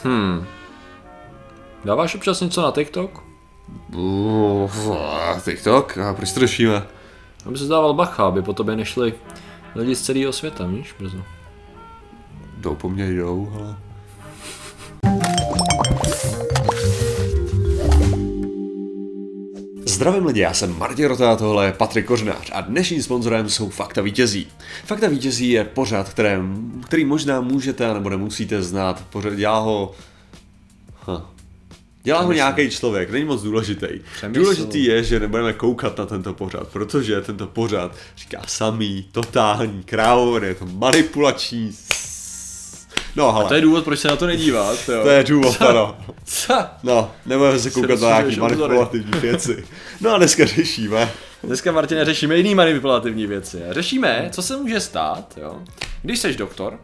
Dáváš občas něco na TikTok? TikTok? A proč to řešíme? Aby se dával bacha, aby po tobě nešli lidi z celého světa, víš, brzo. Jdou po mně, jdou, ale... Zdravím lidi, já jsem Martin Rota a tohle je Patrik Kořenář a dnešním sponzorem jsou Fakta vítězí. Fakta vítězí je pořad, který možná můžete nebo nemusíte znát. Pořad dělá ho nějaký člověk, není moc důležitý. Důležitý je, že nebudeme koukat na tento pořad, protože tento pořad říká samý, totální krávoviny, je to manipulační. No, hele. A to je důvod, proč se na to nedívat, jo. To je důvod, ano. Co? No, nebudeme se koukat na nějaký manipulativní věci. No a dneska řešíme. Dneska, Martine, řešíme jiný manipulativní věci. Řešíme, co se může stát, jo, když seš doktorka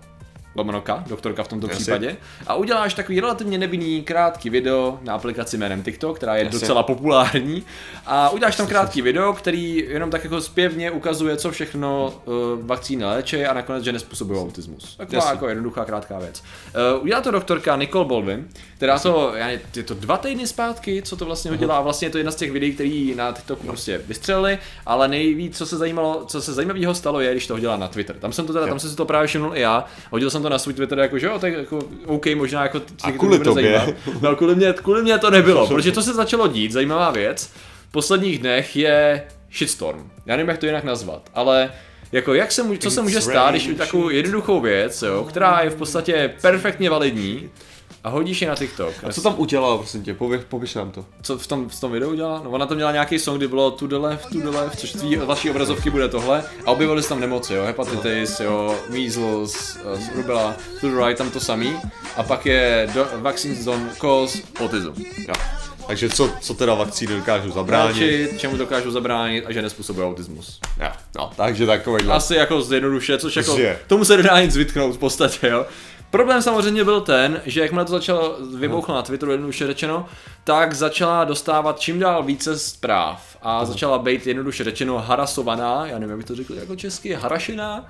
v tomto případě, a uděláš takový relativně nevinný krátký video na aplikaci jménem TikTok, která je docela populární, a uděláš tam krátký video, který jenom tak jako zpěvně ukazuje, co všechno vakcíny léčí a nakonec, že nezpůsobují autismus. Taková jako jednoduchá krátká věc. Udělá to doktorka Nicole Baldwin, která je to 2 týdny zpátky, co to vlastně udělá, a vlastně je to jedna z těch videí, který na TikToku prostě vystřelili, ale nejvíc, co se zajímavého stalo, je, když to hodila na Twitter. Tam jsem si to právě všimnul i já. Hodil jsem to na svůj Twitter, jako že jo, tak jako OK, možná jako a kvůli tobě. No, kvůli mě to nebylo, protože to se začalo dít, zajímavá věc. V posledních dnech je shitstorm. Já nevím, jak to jinak nazvat, ale jako co se může stát, když takovou jednoduchou věc, jo, která je v podstatě perfektně validní, a hodíš je na TikTok. A co tam udělala, prosím tě, popiš nám to. Co v tom videu udělala? No, ona tam měla nějaký song, kdy bylo to the left, což vaší obrazovky bude tohle, a objevily se tam nemoci, jo, hepatitis, jo, measles, rubella, to the right, tam to samý, a pak je vaccines don't cause autism. Jo. Takže co teda vakcíny dokážou zabránit? Čemu dokážou zabránit a že nezpůsobují autismus. Ja, no, takže takovýhle. Asi jako zjednoduše, což jako tomu se nedá nic vytknout v podstatě, jo. Problém samozřejmě byl ten, že jakmile to začalo vybouchlo na Twitteru, jednoduše řečeno, tak začala dostávat čím dál více zpráv a začala být jednoduše řečeno harasovaná, já nevím, jak bych to řekl jako česky, harašená,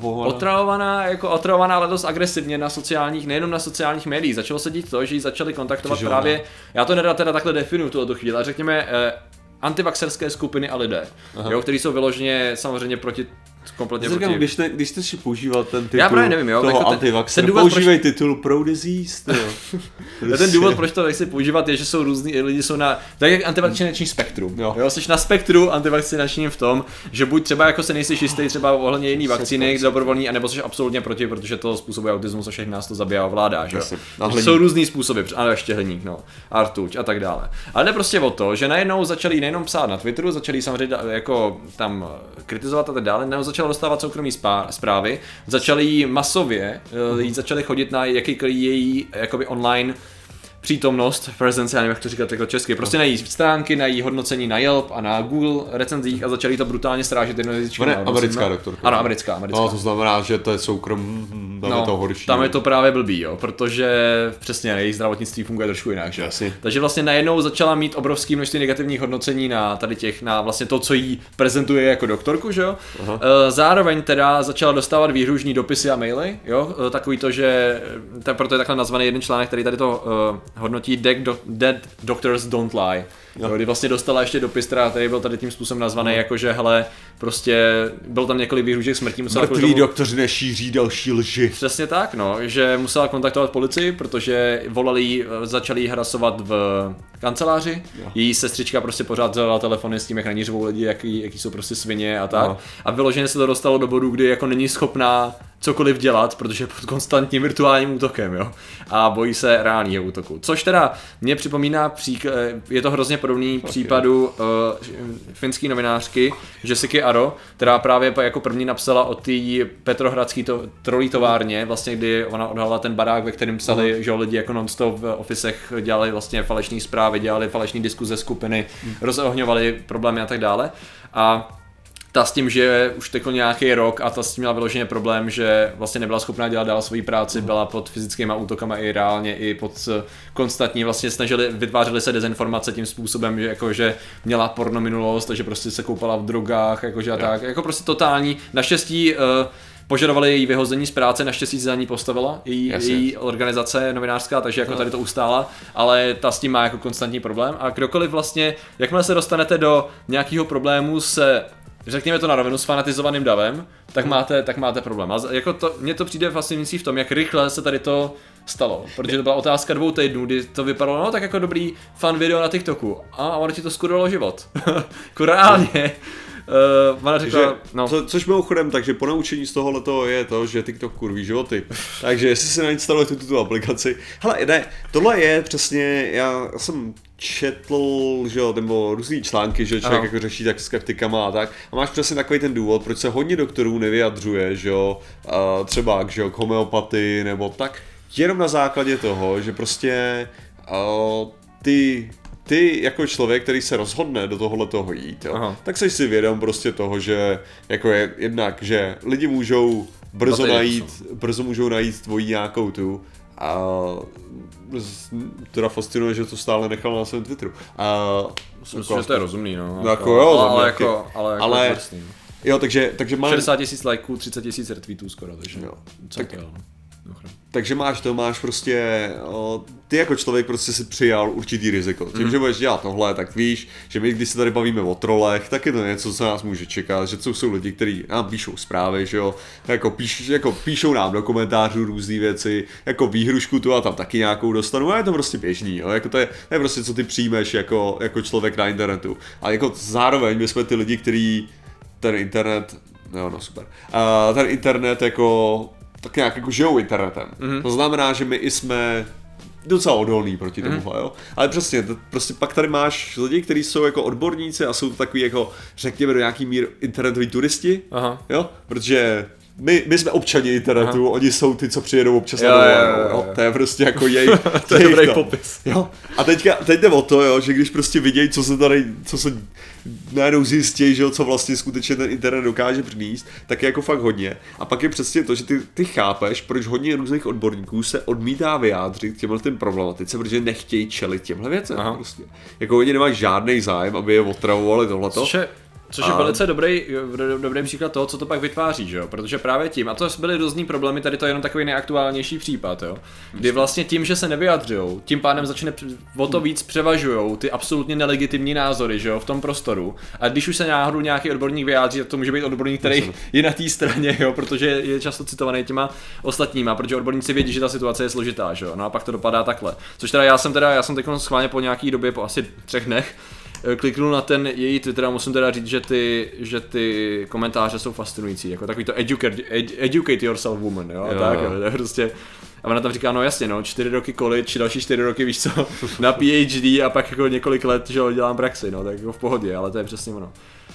otravovaná, ale dost agresivně na sociálních, nejenom na sociálních médiích. Začalo se dít to, že ji začali kontaktovat právě, já to teda takhle definuju tuto chvíli, ale řekněme antivaxerské skupiny a lidé, jo, kteří jsou vyloženě samozřejmě kompletně proti. Když jsi si používal ten titul, já právě nevím, jo, toho antivaxera, používej titul pro-disease, Ten důvod, proč to nechci používat, je, že jsou různý lidi, jsou na tak jak antivakcinační spektrum. Jo, jsi na spektru antivakcinačním v tom, že buď třeba jako se nejsi jistý třeba ohledně jiný vakcíny dobrovolný, anebo jsi absolutně proti, protože to způsobuje autismus a všechny nás to zabije a ovládá, že jo. Jsou různý způsoby, ale ještě hliník, no, a rtuť a tak dále. Ale jde prostě o to, že najednou začali nejenom psát na Twitteru, začali samozřejmě jako tam kritizovat a tak dále, začala dostávat soukromí zprávy, začali jí masově, začali chodit na jakýkoliv její jakoby online přítomnost, presence, já nevím, jak to říkat jako česky, prostě na její stránky, na její hodnocení na Yelp a na Google recenzích a začali to brutálně strážit jednoznačně. Americká doktorka. Ano, americká. No, to znamená, že to je tam je to horší. Tam je to právě blbý, jo, protože přesně její zdravotnictví funguje trošku jinak, že? Takže vlastně najednou začala mít obrovské množství negativních hodnocení na tady na vlastně to, co jí prezentuje jako doktorku, že jo. Zároveň teda začala dostávat výhružní dopisy a maily, jo, takový to, že proto je takhle nazvaný jeden článek, který tady to hodnotí Dead Doctors Don't Lie. Jo, kdy vlastně dostala ještě dopis, který byl tady tím způsobem nazvaný, jako že hele, prostě byl tam několik výhružek smrtí. Mrtví doktoři nešíří další lži. Přesně tak, no, že musela kontaktovat policii, protože začali jí harassovat v kanceláři. Její sestřička prostě pořád vzala telefony s tím, jak na ní řvou lidi, jaký jsou prostě svině a tak. A vyloženě se to dostalo do bodu, kdy jako není schopná cokoliv dělat, protože je pod konstantním virtuálním útokem, jo. A bojí se reálného útoku. Což teda mě připomíná, je to hrozně podobný případu finské novinářky Jessica Aro, která právě jako první napsala o té petrohradské trolí továrně, vlastně kdy ona odhalila ten barák, ve kterém psali, že lidi jako non-stop v ofisech dělali vlastně falešné zprávy, dělali falešné diskuze skupiny, rozohňovali problémy a tak dále. A ta s tím, že už tekl nějaký rok a ta s tím měla vyloženě problém, že vlastně nebyla schopná dělat dál svoji práci, byla pod fyzickýma útokama i reálně, i pod konstantní, vlastně vytvářely se dezinformace tím způsobem, že jakože měla porno minulost, takže prostě se koupala v drogách, jakože a tak, jako prostě totální, naštěstí požadovali její vyhození z práce, naštěstí se za ní postavila, její organizace novinářská, takže jako tady to ustála, ale ta s tím má jako konstantní problém a kdokoliv vlastně, jakmile se dostanete do nějakého problému se, řekněme to na rovinu, s fanatizovaným davem, tak máte problém. A jako mně to přijde fascinující v tom, jak rychle se tady to stalo, protože to byla otázka 2 týdnů, kdy to vypadalo, no tak jako dobrý fan video na TikToku a ono ti to skurvilo život. Jako reálně. Ona řekla, no. Což mimochodem, takže ponaučení z tohoto je to, že TikTok kurví životy. Takže jestli si nainstalujete tuto aplikaci. Hele, ne, tohle je přesně, já jsem četl, že jo, nebo různý články, že člověk jako řeší tak skeptikama a tak. A máš přesně takový ten důvod, proč se hodně doktorů nevyjadřuje, že jo, třeba že jo, k homeopatii nebo tak, jenom na základě toho, že prostě ty jako člověk, který se rozhodne do tohohletoho jít, jo, tak jsi si vědom prostě toho, že jako je jednak, že lidi můžou brzo můžou najít tvojí nějakou tu a teda fascinuje, že to stále nechal na svém Twitteru. Myslím, že to je rozumný, no. Jako jo, ale jo, takže 60 000 lajků, 30 000 retweetů skoro, takže jo. Takže máš prostě, ty jako člověk prostě si přijal určitý riziko. Tím, že budeš dělat tohle, tak víš, že my, když se tady bavíme o trolech, tak je to něco, co nás může čekat, že jsou lidi, kteří nám píšou zprávy, že jo, jako píšou nám do komentářů různé věci, jako výhrušku tu a tam taky nějakou dostanu, a je to prostě běžný, jo, jako to je prostě, co ty přijmeš jako člověk na internetu. A jako zároveň my jsme ty lidi, kteří ten internet jako tak nějak jako žijou internetem. To znamená, že my i jsme docela odolní proti tomuhle, jo. Ale přesně, prostě pak tady máš lidi, kteří jsou jako odborníci a jsou to takový jako, řekněme, do nějaký mír internetoví turisti, jo, protože my jsme občani internetu, oni jsou ty, co přijedou občas na dovolenou, to je prostě jako to je dobrý popis. Jo. A teď jde o to, jo, že když prostě vidějí, co se najednou zjistí, že jo, co vlastně skutečně ten internet dokáže přinést, tak je jako fakt hodně. A pak je přesně to, že ty chápeš, proč hodně různých odborníků se odmítá vyjádřit k těmhle problematice, protože nechtějí čelit těmhle věcem. Prostě. Jako oni nemají žádný zájem, aby je otravovali tohleto. Což je velice dobrý příklad toho, co to pak vytváří, že jo? Protože právě tím, a to byly různý problémy, tady to je jenom takový nejaktuálnější případ, jo? Kdy vlastně tím, že se nevyjadřujou, tím pádem o to víc převažujou ty absolutně nelegitimní názory, že jo, v tom prostoru. A když už se náhodou nějaký odborník vyjádří, tak to může být odborník, který je na té straně, jo? Protože je často citovaný těma ostatníma, protože odborníci vědí, že ta situace je složitá, že jo? No a pak to dopadá takhle. Což já jsem teď schválně po nějaký době, po asi 3 dnech, kliknul na ten její Twitter a musím teda říct, že ty komentáře jsou fascinující, jako takový to educate yourself woman, jo, tak, to je prostě, a ona tam říká, no jasně, no, 4 roky college, další 4 roky, víš co, na PhD a pak jako několik let, že dělám praxi, no, tak jako v pohodě, ale to je přesně ono.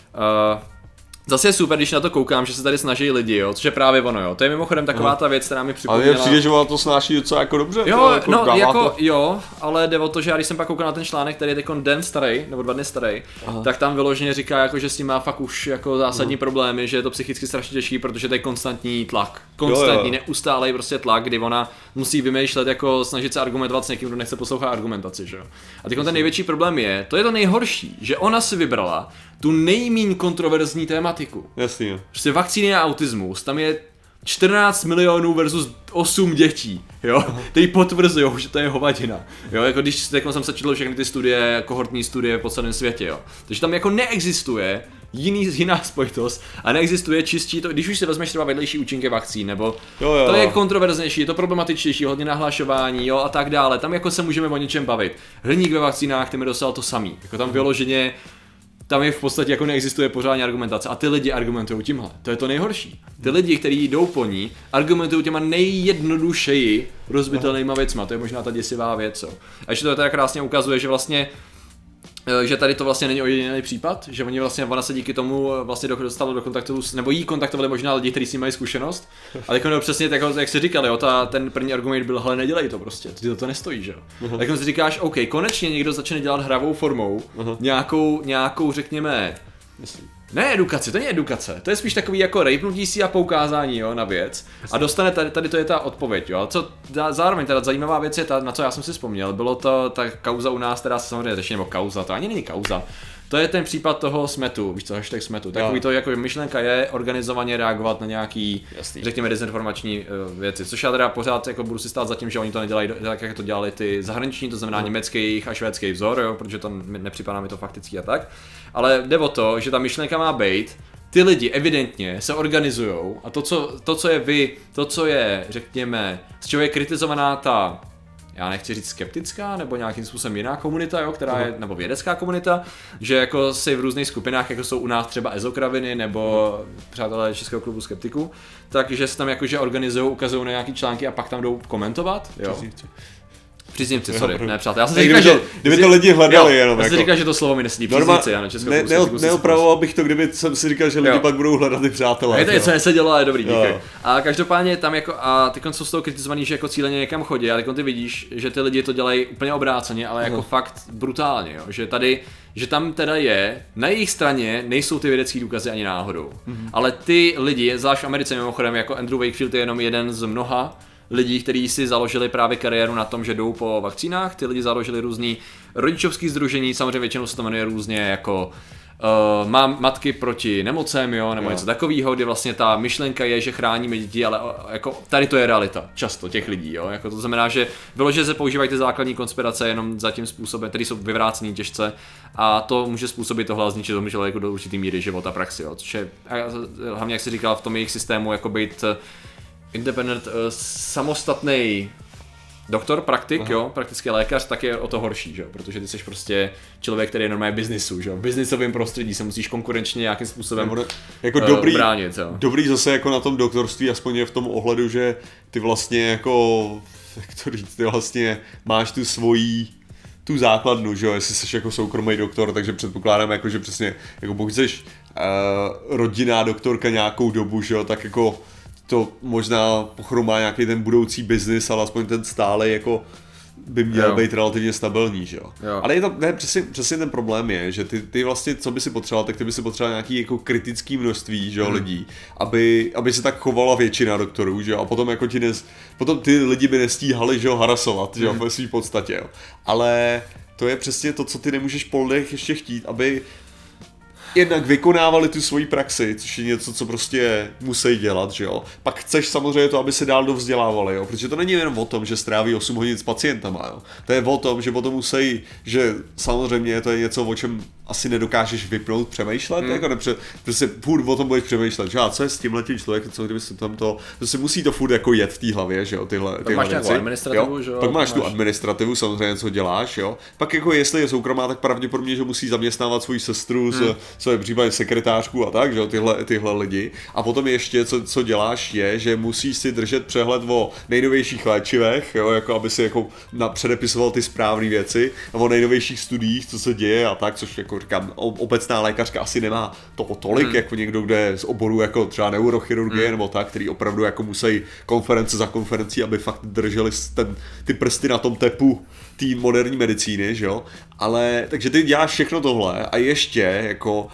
Zase je super, když na to koukám, že se tady snaží lidi, jo, což je právě ono, jo. To je mimochodem taková ta věc, která mi připomněla. Ale mně přijde, že ona to snáší docela jako dobře. Jo, jako no, jako jo, ale jde o to, že já když jsem pak koukal na ten článek, který je teď den starý, nebo 2 dny starý, tak tam vyloženě říká, jako, že s tím má fakt už jako zásadní problémy, že je to psychicky strašně těžký, protože to je konstantní tlak. Neustálej prostě tlak, kdy ona musí vymýšlet, jako snažit se argumentovat s někým, kdo nechce poslouchat argumentaci, že jo. A teď ten největší problém je, to nejhorší, že ona si vybrala tu nejméně kontroverzní tématiku. Jasně. Prostě vakcíny a autismus, tam je 14 milionů versus 8 dětí, jo, který potvrzujou, že to je hovadina, jo, jako když jsem se četl všechny ty studie, kohortní studie po celém světě, jo, takže tam jako neexistuje jiná spojitost a neexistuje čistí to, když už si vezmeš třeba vedlejší účinky vakcín, nebo to je kontroverznější, je to problematičtější, hodně nahlašování, jo, a tak dále, tam jako se můžeme o něčem bavit. Hliník ve vakcínách, ty mi dostal to samý, jako tam vyloženě tam je v podstatě jako neexistuje pořádně argumentace a ty lidi argumentují tímhle. To je to nejhorší. Ty lidi, kteří jdou po ní, argumentují těma nejjednodušeji rozbitelnýma věcma. To je možná ta děsivá věc. Jo. A ještě to teda krásně ukazuje, že vlastně že tady to vlastně není ojedinělý případ, že ona se díky tomu vlastně dostala do kontaktu, nebo jí kontaktovali možná lidi, kteří s tím mají zkušenost. Ale jako přesně tak, jak si říkali, jo, ten první argument byl, hele, nedělej to prostě, ty to nestojí, že jo. A jako si říkáš, OK, konečně někdo začne dělat hravou formou, nějakou řekněme, Ne edukace, to není edukace, to je spíš takový jako rejpnutí si a poukázání, jo, na věc. A dostane tady to je ta odpověď, jo. Co zároveň teda zajímavá věc je ta, na co já jsem si vzpomněl, bylo to ta kauza u nás, která se samozřejmě řeší, nebo kauza, to ani není kauza. To je ten případ toho smetu, víš co, hashtag smetu. Takový to jako myšlenka je organizovaně reagovat na nějaký, řekněme, dezinformační věci. Což já teda pořád jako budu si stát za tím, že oni to nedělají tak, jak to dělali ty zahraniční, to znamená německý a švédský vzor, jo, protože to nepřipadá mi to faktický a tak. Ale jde o to, že ta myšlenka má být, ty lidi evidentně se organizujou a to, co je, řekněme, z čeho je kritizovaná ta, já nechci říct skeptická, nebo nějakým způsobem jiná komunita, jo, která je, nebo vědecká komunita, že jako si v různých skupinách, jako jsou u nás třeba ezokraviny, nebo přátelé Českého klubu skeptiků, takže se tam jakože organizují, ukazují na nějaký články a pak tam jdou komentovat, jo. Příznivci, sorry, ne přátelé. Já jsem si říkal, že kdyby to lidi hledali jenom. Já jsem říkal, že to slovo mi nesedí, příznivci, já na Českého klubu skeptiků. Neopravoval bych to, kdyby jsem si říkal, že lidi pak budou hledat ty přátelé. Je to něco nesedělo, ale dobrý, díky. A každopádně tam jako, a ty jsou z toho kritizovaný, že jako cíleně někam chodí, a ty vidíš, že ty lidi to dělají úplně obráceně, ale jako fakt brutálně, jo. Že tam teda je, na jejich straně nejsou ty vědecké důkazy ani náhodou. Ale ty lidi, zvlášť v Americe mimochodem, jako Andrew Wakefield je jenom jeden z mnoha lidí, kteří si založili právě kariéru na tom, že jdou po vakcínách, ty lidi založili různý rodičovský sdružení, samozřejmě většinou se to jmenuje různě jako mám matky proti nemocem, jo, nebo něco takového, kde vlastně ta myšlenka je, že chráníme děti, ale jako tady to je realita, často těch lidí, jo, jako to znamená, že vyloženě se používají ty základní konspirace jenom za tím způsobem, který jsou vyvrácený těžce a to může způsobit tohle zničit tomu člověku do určitý míry života praxi, jo, což je, hlavně jak jsi říkal, v tom jejich systému jako být independent, samostatný doktor, praktik, jo, praktický lékař, tak je o to horší, že? Protože ty jsi prostě člověk, který je normálně v biznisu, že? V biznisovém prostředí se musíš konkurenčně nějakým způsobem jako bránit. Jo. Dobrý zase jako na tom doktorství, aspoň je v tom ohledu, že ty vlastně jako, jak to říct, ty vlastně máš tu základnu, že jo, jestli jsi jako soukromý doktor, takže předpokládám jako, že přesně, jako pokud jsi rodinná doktorka nějakou dobu, že jo, tak jako to možná pochromá nějaký ten budoucí biznis, ale aspoň ten stále jako by měl být relativně stabilní, že jo. Ale je to, ne, přesně ten problém je, že ty vlastně, co by si potřeboval, tak ty by si potřeboval nějaký jako kritický množství, že jo, lidí, aby se tak chovala většina doktorů, že jo, a potom jako potom ty lidi by nestíhali, že jo, harasovat, že jo, ve svý podstatě, jo. Ale to je přesně to, co ty nemůžeš po lidech ještě chtít, aby jednak vykonávali tu svoji praxi, což je něco, co prostě musí dělat, že jo. Pak chceš samozřejmě to, aby se dál dovzdělávali, jo, protože to není jenom o tom, že stráví 8 hodin s pacientama, jo. To je o tom, že potom musí, že samozřejmě to je něco, o čem asi nedokážeš vypnout, přemýšlet, jako prostě furt o tom budeš přemýšlet, že a co je s tímhletím člověkem, co kdyby se tam to, prostě musí to furt jako jet v té hlavě, že jo, tyhle máš věci. Administrativu, že jo. Pak máš tu administrativu, samozřejmě, co děláš, jo. Pak jako jestli je soukromá, tak pravděpodobně, že musí zaměstnávat svou sestru, co je případně sekretářku a tak, že jo, tyhle lidi. A potom ještě, co děláš, je, že musíš si držet přehled o nejnovějších léčivech, jo, jako aby si jako předepisoval ty správné věci, a o nejnovějších studiích, co se děje a tak, což jako říkám, obecná lékařka asi nemá toho tolik, jako někdo, kde je z oboru jako třeba neurochirurgie nebo tak, který opravdu jako musí konference za konferencí, aby fakt drželi ty prsty na tom tepu té moderní medicíny, že jo, ale takže ty děláš všechno tohle a ještě jako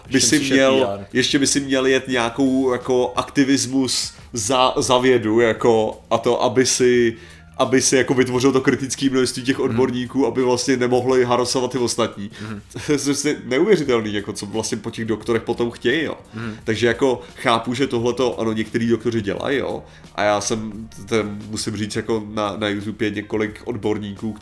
by si měl jet nějakou jako aktivismus za vědu, jako a to, aby si jako vytvořil to kritické množství těch odborníků, aby vlastně nemohli harasovat ty ostatní. To je vlastně neuvěřitelný, jako co vlastně po těch doktorech potom chtějí, jo. Takže jako chápu, že tohleto, ano, některý doktoři dělají, jo. A já musím říct, jako na YouTube je několik odborníků,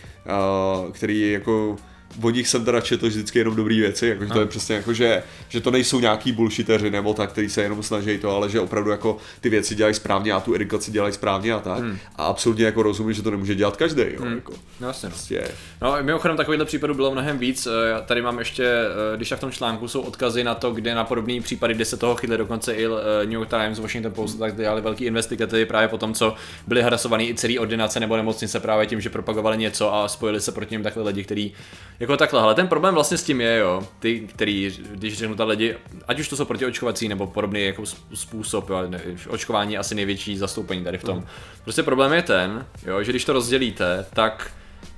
který jako o nich jsem teda četl vždycky jenom dobrý věci, jakože to je přesně jako, že to nejsou nějaký bullshiteři nebo tak, který se jenom snaží to, ale že opravdu jako ty věci dělají správně a tu edukaci dělají správně a tak. A absolutně jako rozumím, že to nemůže dělat každý, jo, jako. Jasně. Prostě. No, mimochodem takovýchhle případů bylo mnohem víc. Já tady mám ještě, když tak v tom článku jsou odkazy na to, kde na podobný případy, kde se toho chytli dokonce i New York Times, Washington Post, tak dělali velký investigativy právě po tom, co byly harasovaný i celý ordinace nebo nemocnice právě tím, že propagovali něco a spojili se proti nim takhle lidi, kteří jako takhle, ale ten problém vlastně s tím je, jo, ty, který, když řeknu ta lidi, ať už to jsou protiočkovací nebo podobný jako způsob, jo, očkování je asi největší zastoupení tady v tom. Prostě problém je ten, jo, že když to rozdělíte, tak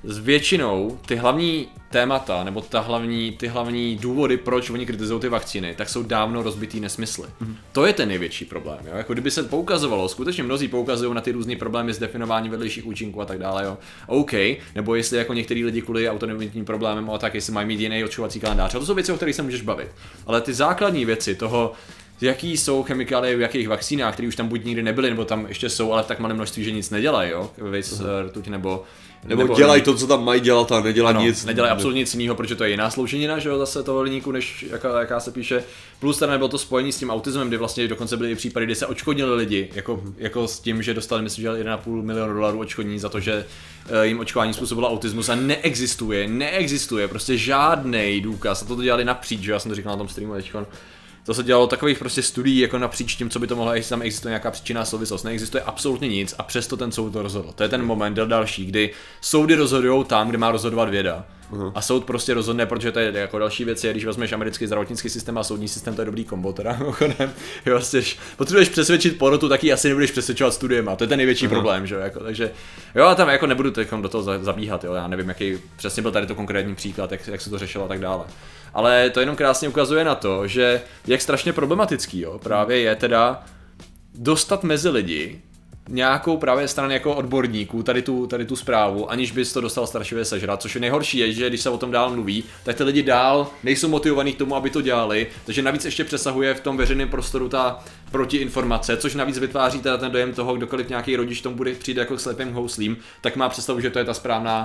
s většinou ty hlavní témata, nebo ty hlavní důvody, proč oni kritizují ty vakcíny, tak jsou dávno rozbitý nesmysly. To je ten největší problém, jo? Jako kdyby se poukazovalo, skutečně mnozí poukazují na ty různý problémy s definováním vedlejších účinků a tak dále, jo. OK, nebo jestli jako některý lidi kvůli autoimunitním problémem, a tak jestli mají mít jiný očkovací kalendář. A to jsou věci, o kterých se můžeš bavit. Ale ty základní věci toho, jaký jsou chemikálie v jakých vakcínách, které už tam buď nikdy nebyly, nebo tam ještě jsou, ale v tak malém množství, že nic nedělají, jo, rtuť nebo dělají to, co tam mají dělat a nedělají nic. Nedělají absolutně nic jiného, protože to je jiná sloučenina, že jo, zase toho hliníku, než jaká se píše. Plus teda nebylo to spojení s tím autismem, kdy vlastně dokonce byly i případy, kdy se odškodnili lidi, jako s tím, že dostali, myslím, že $1,5 milionu odškodní za to, že jim očkování způsobilo autismus a neexistuje prostě žádný důkaz. A to dělali napříč, že já jsem to říkal na tom streamu teďkon. To se dělalo takových prostě studií jako napříč tím, co by to mohlo, jestli tam existuje nějaká příčinná souvislost. Neexistuje absolutně nic a přesto ten soud to rozhodl. To je ten moment další, kdy soudy rozhodují tam, kde má rozhodovat věda. A soud prostě rozhodne, protože to je jako další věc, když vezmeš americký zdravotnický systém a soudní systém, to je dobrý kombo teda. Jo, potřebuješ přesvědčit porotu, taky asi nebudeš přesvědčovat studiem, a to je ten největší problém, že jo, jako, takže jo, a tam jako nebudu do toho zabíhat, jo, já nevím, jaký přesně byl tady to konkrétní příklad, jak se to řešilo a tak dále. Ale to jenom krásně ukazuje na to, že jak strašně problematický, jo, právě je teda dostat mezi lidi nějakou právě strany jako odborníků tady tu zprávu, aniž bys to dostal strašivě sežrat, což je nejhorší je, že když se o tom dál mluví, tak ty lidi dál nejsou motivovaní k tomu, aby to dělali, takže navíc ještě přesahuje v tom veřejném prostoru ta protiinformace, což navíc vytváří teda ten dojem toho, kdokoliv nějaký rodič tomu přijde jako k slepým houslím, tak má představu, že to je ta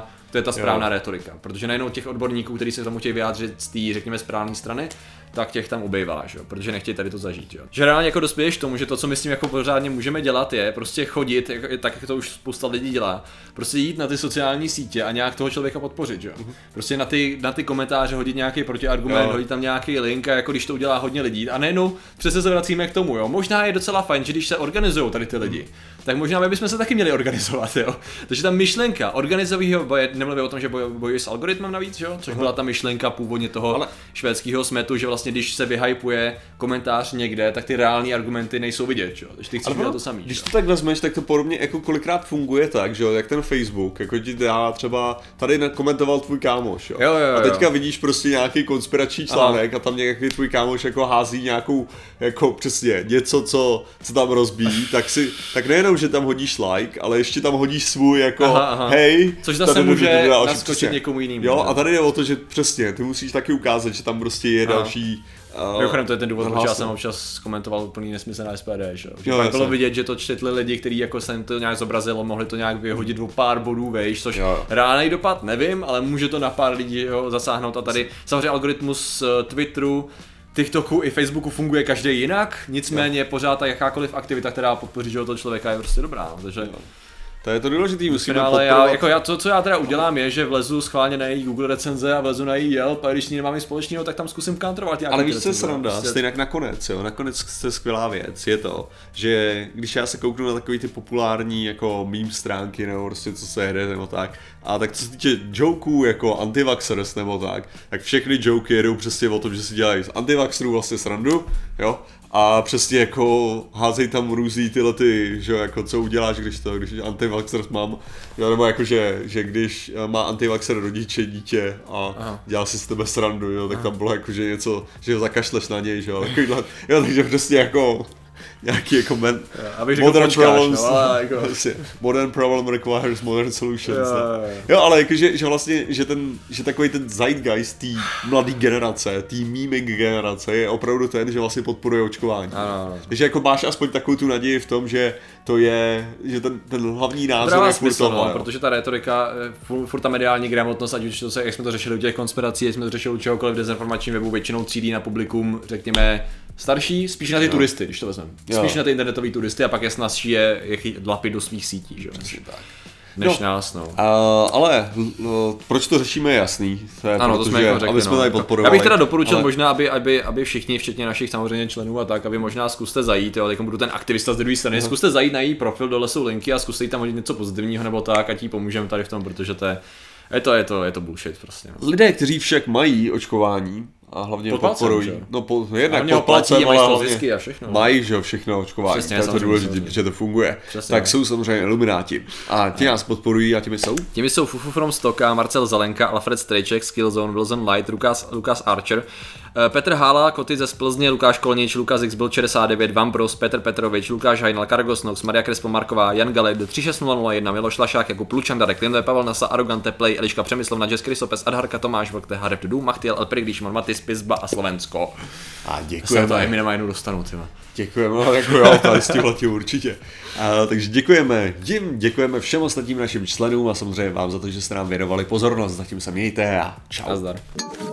správná rétorika, protože najednou těch odborníků, kteří se k tomu chtějí vyjádřit z té, řekněme, správné strany, tak těch tam ubejvá, že jo, protože nechtějí tady to zažít, jo. Že reálně jako dospěješ k tomu, že to, co my s tím jako pořádně můžeme dělat, je prostě chodit, tak jak to už spousta lidí dělá, prostě jít na ty sociální sítě a nějak toho člověka podpořit, jo. Prostě na ty komentáře hodit nějaký protiargument, hodit tam nějaký link, a jako když to udělá hodně lidí, a nejenom přesně se vracíme k tomu, jo. Možná je docela fajn, že když se organizují tady ty lidi, tak možná my bychom se taky měli organizovat, jo. Takže ta myšlenka organizového boje, nemluvím o tom, že bojuje s algoritmem navíc, jo, což byla ta myšlenka původně toho švédského smetu, že vlastně když se vyhypuje komentář někde, tak ty reální argumenty nejsou vidět, jo. Takže ty chceš dělat to samý. Když to tak vezmeš, tak to podobně jako kolikrát funguje tak, že jo, jak ten Facebook, jako ti dá třeba tady komentoval tvůj kámoš, jo. A teďka vidíš prostě nějaký konspirační článek a tam nějaký tvůj kámoš jako hází nějakou jako přesně něco, co tam rozbíjí, tak nejenom, že tam hodíš like, ale ještě tam hodíš svůj jako hej, což zase může naskočit někomu jinému. Jo, a tady jde o to, že přesně, ty musíš taky ukázat, že tam prostě je další. Mimochodem, to je ten důvod, proč já jsem občas komentoval úplný nesmysl na SPD, že pak bylo vidět, že to četli lidi, kteří jako se jim to nějak zobrazilo, mohli to nějak vyhodit o pár bodů, vejš, což reálný dopad nevím, ale může to na pár lidí zasáhnout a tady samozřejmě algoritmus Twitteru, TikToku i Facebooku funguje každý jinak, nicméně pořád ta jakákoliv aktivita, která podpoří toho člověka, je prostě dobrá, takže to je to důležitý, musíme ale co já teda udělám je, že vlezu schválně na její Google recenze a vlezu na její Yelp a když s ní nemám nic společného, tak tam zkusím counterovat nějaký. Ale víš, co je sranda, stejně nakonec, jo, nakonec je skvělá věc, je to, že když já se kouknu na takový ty populární jako meme stránky nebo prostě co se jede nebo tak, a tak co se týče joků jako antivaxxers nebo tak všechny joky jedou přesně o tom, že si dělají z antivaxerů vlastně srandu, jo. A přesně jako házej tam různý tyhle ty, že jako co uděláš, když antivaxxer mám, jo, nebo jako že když má antivaxxer rodiče, dítě a dělá si z tebe srandu, jo, tak tam bylo jako, že něco, že ho zakašleš na něj, že jo, takovýhle, jo, takže přesně jako nějaký jako modern problem requires modern solutions. Jo, ale jakože, že vlastně, že takový ten zeitgeist té mladé generace, té memeing generace je opravdu ten, že vlastně podporuje očkování. Takže jako máš aspoň takovou tu naději v tom, že to je, že ten hlavní názor je furt tohle. Protože ta retorika, furt ta mediální gramotnost, ať už to se, jak jsme to řešili u těch konspirací, jak jsme to řešili u čehokoliv dezinformačním webu, většinou třídí na publikum, řekněme, starší, spíš na ty turisty, když to vezmeme. Spíš na ty internetové turisty a pak je snazší je dlapit do svých sítí, že? Než nás, no. Ale proč to řešíme je jasný. Ano, to jsme jako řekli, aby jsme tady podporovali. Já bych teda doporučil možná, aby všichni, včetně našich samozřejmě členů a tak, aby možná zkuste zajít, jo, teď budu ten aktivista z druhé strany, zkuste zajít na její profil, dole jsou linky a zkuste jí tam hodit něco pozitivního nebo tak, ať jí pomůžeme tady v tom, protože to je Je to bullshit prostě. No. Lidé, kteří však mají očkování a hlavně Pod palcem, podporují, že? no jednak Oni pod ho platí, palcem, mají ale z toho hlavně zisky a všechno. mají, že jo, všechno očkování, Přesně, to je to samozřejmě, důležité, samozřejmě. protože to funguje. Přesně, Tak no. jsou samozřejmě ilumináti. A ti nás podporují a těmi jsou? Těmi jsou Fufu from Stocka, Marcel Zelenka, Alfred Strejček, Skillzone, Wilson Light, Lukas Archer, Petr Hála, Koty ze Splzně, Lukáš Kolnič, Lukas Xbil 69, Vambros, Petr Petrovič, Lukáš Hajnal, Kargos Nox, Maria Krespo Marková, Jan Galeb, 36001, Miloš Lašák, Jakub Lučan, Darek Lindové, Pavel Nasa, Arrogante Play, Eliška Přemyslovna, Jess Krysopes, Adharka Tomáš, Vlk, Haref Dudu, Machtiel, Elprik, Díšman, Matis, Pizba a Slovensko. A Já se děkujeme. to Eminema jednou dostanu, tyma. Děkujeme, no, jako jo, tady s tím určitě. Takže děkujeme děkujeme všem ostatním našim členům a samozřejmě vám za to, že jste nám věnovali pozornost. Zatím se mějte a čau. Nazdar.